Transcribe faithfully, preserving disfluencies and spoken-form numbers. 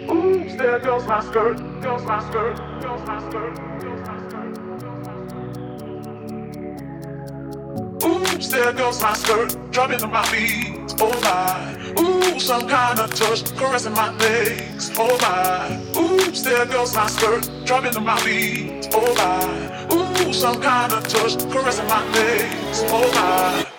Oops, there goes my skirt, goes my skirt, goes my skirt, goes my skirt. Oops, there goes my skirt, dropping to my feet. Oh my. Ooh, some kind of touch, caressing my legs. Oh my. Oops, there goes my skirt, dropping to my feet. Oh my. Ooh, some kind of touch, caressing my legs. Oh my.